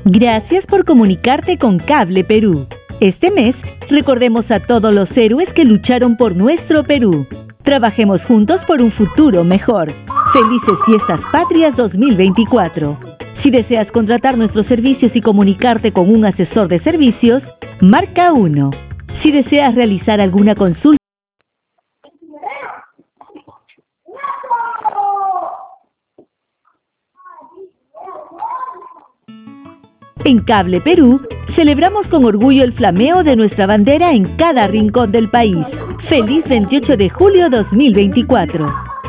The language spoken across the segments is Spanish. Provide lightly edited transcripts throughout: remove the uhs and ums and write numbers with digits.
Gracias por comunicarte con Cable Perú. Este mes, recordemos a todos los héroes que lucharon por nuestro Perú. Trabajemos juntos por un futuro mejor. Felices Fiestas Patrias 2024. Si deseas contratar nuestros servicios y comunicarte con un asesor de servicios, marca 1. Si deseas realizar alguna consulta, en Cable Perú, celebramos con orgullo el flameo de nuestra bandera en cada rincón del país. ¡Feliz 28 de julio 2024!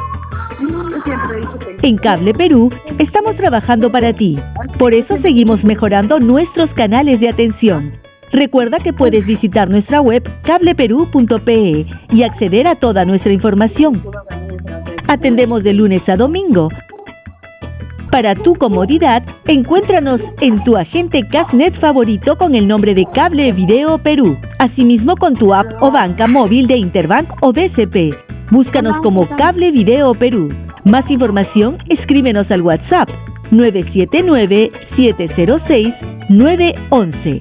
En Cable Perú, estamos trabajando para ti. Por eso seguimos mejorando nuestros canales de atención. Recuerda que puedes visitar nuestra web cableperú.pe y acceder a toda nuestra información. Atendemos de lunes a domingo. Para tu comodidad, encuéntranos en tu agente Casnet favorito con el nombre de Cable Video Perú. Asimismo con tu app o banca móvil de Interbank o BCP. Búscanos como Cable Video Perú. Más información, escríbenos al WhatsApp 979-706-911.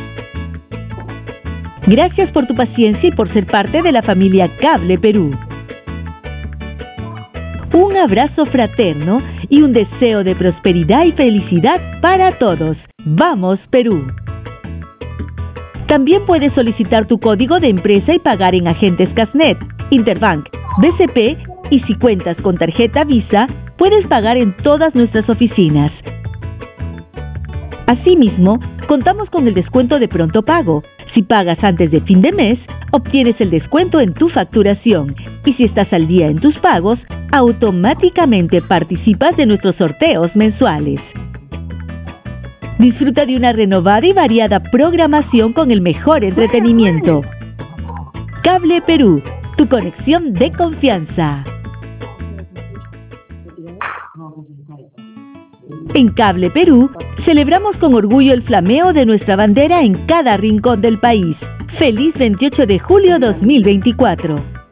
Gracias por tu paciencia y por ser parte de la familia Cable Perú. Un abrazo fraterno y un deseo de prosperidad y felicidad para todos. ¡Vamos, Perú! También puedes solicitar tu código de empresa y pagar en agentes Casnet, Interbank, BCP y si cuentas con tarjeta Visa, puedes pagar en todas nuestras oficinas. Asimismo, contamos con el descuento de pronto pago. Si pagas antes de fin de mes, obtienes el descuento en tu facturación. Y si estás al día en tus pagos, automáticamente participas de nuestros sorteos mensuales. Disfruta de una renovada y variada programación con el mejor entretenimiento. Cable Perú, tu conexión de confianza. En Cable Perú, celebramos con orgullo el flameo de nuestra bandera en cada rincón del país. ¡Feliz 28 de julio 2024!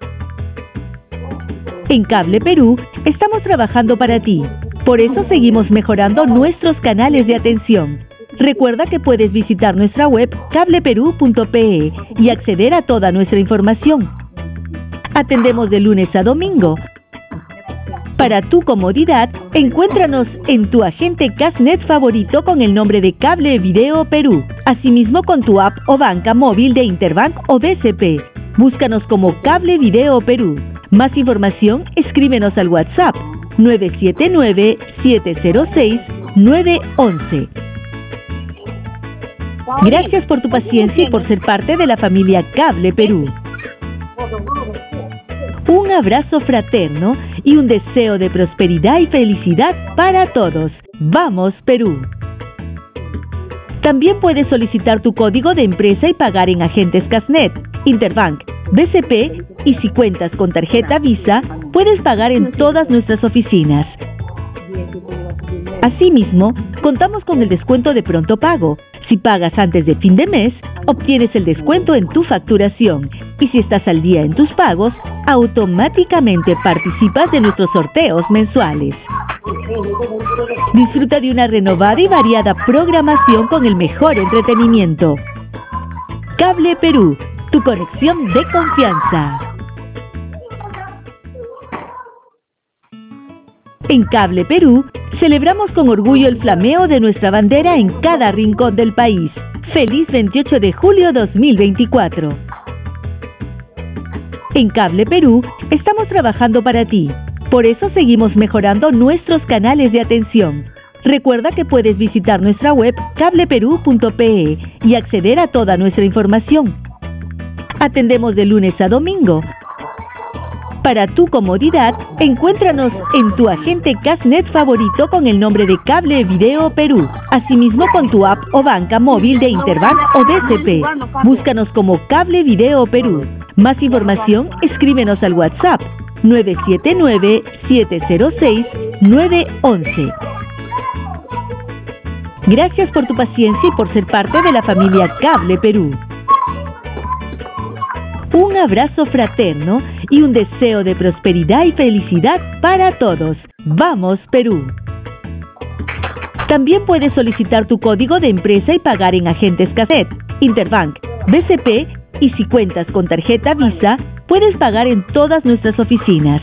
En Cable Perú, estamos trabajando para ti. Por eso seguimos mejorando nuestros canales de atención. Recuerda que puedes visitar nuestra web cableperú.pe y acceder a toda nuestra información. Atendemos de lunes a domingo. Para tu comodidad, encuéntranos en tu agente Casnet favorito con el nombre de Cable Video Perú. Asimismo con tu app o banca móvil de Interbank o BCP. Búscanos como Cable Video Perú. Más información, escríbenos al WhatsApp 979-706-911. Gracias por tu paciencia y por ser parte de la familia Cable Perú. Un abrazo fraterno y un deseo de prosperidad y felicidad para todos. ¡Vamos, Perú! También puedes solicitar tu código de empresa y pagar en agentes Casnet, Interbank, BCP y si cuentas con tarjeta Visa, puedes pagar en todas nuestras oficinas. Asimismo, contamos con el descuento de pronto pago. Si pagas antes de fin de mes, obtienes el descuento en tu facturación. Y si estás al día en tus pagos, automáticamente participas de nuestros sorteos mensuales. Disfruta de una renovada y variada programación con el mejor entretenimiento. Cable Perú, tu conexión de confianza. En Cable Perú, celebramos con orgullo el flameo de nuestra bandera en cada rincón del país. ¡Feliz 28 de julio 2024! En Cable Perú, estamos trabajando para ti. Por eso seguimos mejorando nuestros canales de atención. Recuerda que puedes visitar nuestra web cableperú.pe y acceder a toda nuestra información. Atendemos de lunes a domingo. Para tu comodidad, encuéntranos en tu agente Casnet favorito con el nombre de Cable Video Perú. Asimismo con tu app o banca móvil de Interbank o BCP. Búscanos como Cable Video Perú. Más información, escríbenos al WhatsApp 979-706-911. Gracias por tu paciencia y por ser parte de la familia Cable Perú. Un abrazo fraterno y un deseo de prosperidad y felicidad para todos. ¡Vamos, Perú! También puedes solicitar tu código de empresa y pagar en agentes Casnet, Interbank, BCP, y si cuentas con tarjeta Visa, puedes pagar en todas nuestras oficinas.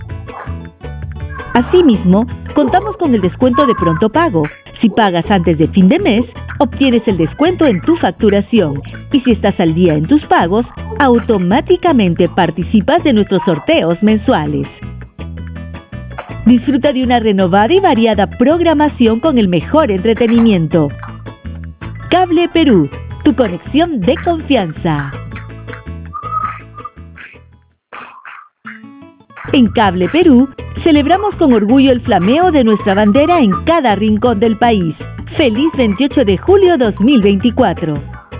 Asimismo, contamos con el descuento de pronto pago. Si pagas antes de fin de mes, obtienes el descuento en tu facturación. Y si estás al día en tus pagos, automáticamente participas de nuestros sorteos mensuales. Disfruta de una renovada y variada programación con el mejor entretenimiento. Cable Perú, tu conexión de confianza. En Cable Perú, celebramos con orgullo el flameo de nuestra bandera en cada rincón del país. ¡Feliz 28 de julio 2024!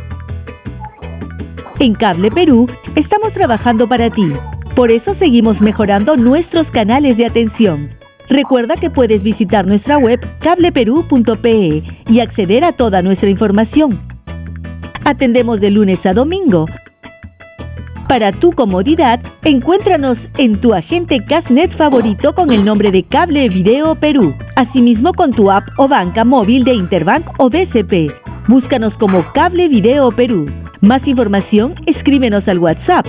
En Cable Perú, estamos trabajando para ti. Por eso seguimos mejorando nuestros canales de atención. Recuerda que puedes visitar nuestra web cableperú.pe y acceder a toda nuestra información. Atendemos de lunes a domingo. Para tu comodidad, encuéntranos en tu agente Casnet favorito con el nombre de Cable Video Perú. Asimismo con tu app o banca móvil de Interbank o BCP. Búscanos como Cable Video Perú. Más información, escríbenos al WhatsApp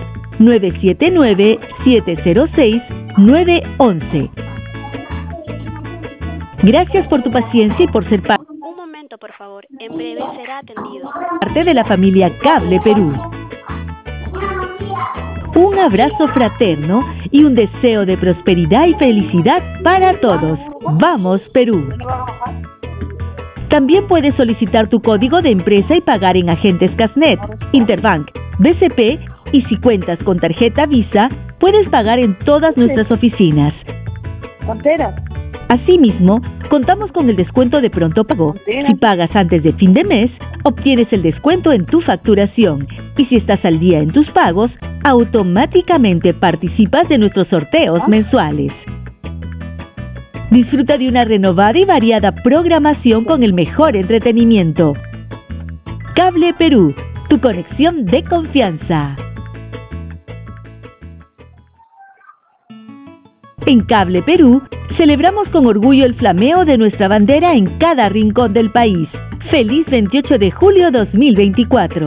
979-706-911. Gracias por tu paciencia y por ser parte Por favor, en breve será atendido. De la familia Cable Perú. Un abrazo fraterno y un deseo de prosperidad y felicidad para todos. ¡Vamos, Perú! También puedes solicitar tu código de empresa y pagar en agentes Casnet, Interbank, BCP, y si cuentas con tarjeta Visa, puedes pagar en todas nuestras oficinas. Asimismo, contamos con el descuento de pronto pago. Si pagas antes de fin de mes, obtienes el descuento en tu facturación. Y si estás al día en tus pagos, automáticamente participas de nuestros sorteos mensuales. Disfruta de una renovada y variada programación con el mejor entretenimiento. Cable Perú, tu conexión de confianza. En Cable Perú, celebramos con orgullo el flameo de nuestra bandera en cada rincón del país. ¡Feliz 28 de julio 2024!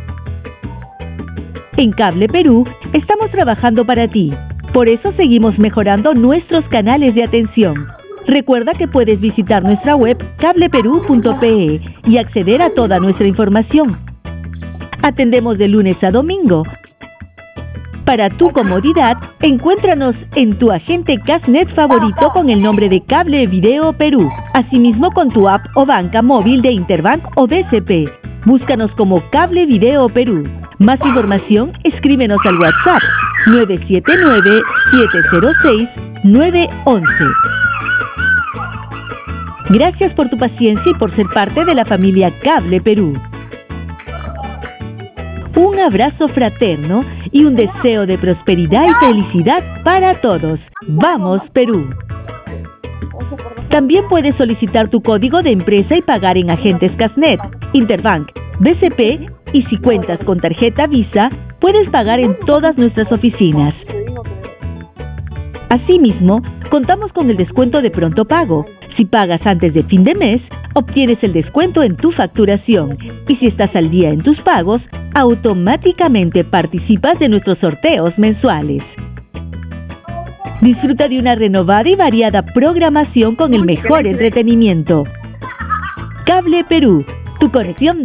En Cable Perú, estamos trabajando para ti. Por eso seguimos mejorando nuestros canales de atención. Recuerda que puedes visitar nuestra web cableperú.pe y acceder a toda nuestra información. Atendemos de lunes a domingo. Para tu comodidad, encuéntranos en tu agente Casnet favorito con el nombre de Cable Video Perú. Asimismo con tu app o banca móvil de Interbank o BCP. Búscanos como Cable Video Perú. Más información, escríbenos al WhatsApp 979-706-911. Gracias por tu paciencia y por ser parte de la familia Cable Perú. Un abrazo fraterno y un deseo de prosperidad y felicidad para todos. ¡Vamos, Perú! También puedes solicitar tu código de empresa y pagar en agentes Casnet, Interbank, BCP, y si cuentas con tarjeta Visa, puedes pagar en todas nuestras oficinas. Asimismo, contamos con el descuento de pronto pago. Si pagas antes de fin de mes, obtienes el descuento en tu facturación. Y si estás al día en tus pagos, automáticamente participas de nuestros sorteos mensuales. Disfruta de una renovada y variada programación con el mejor entretenimiento. Cable Perú, tu conexión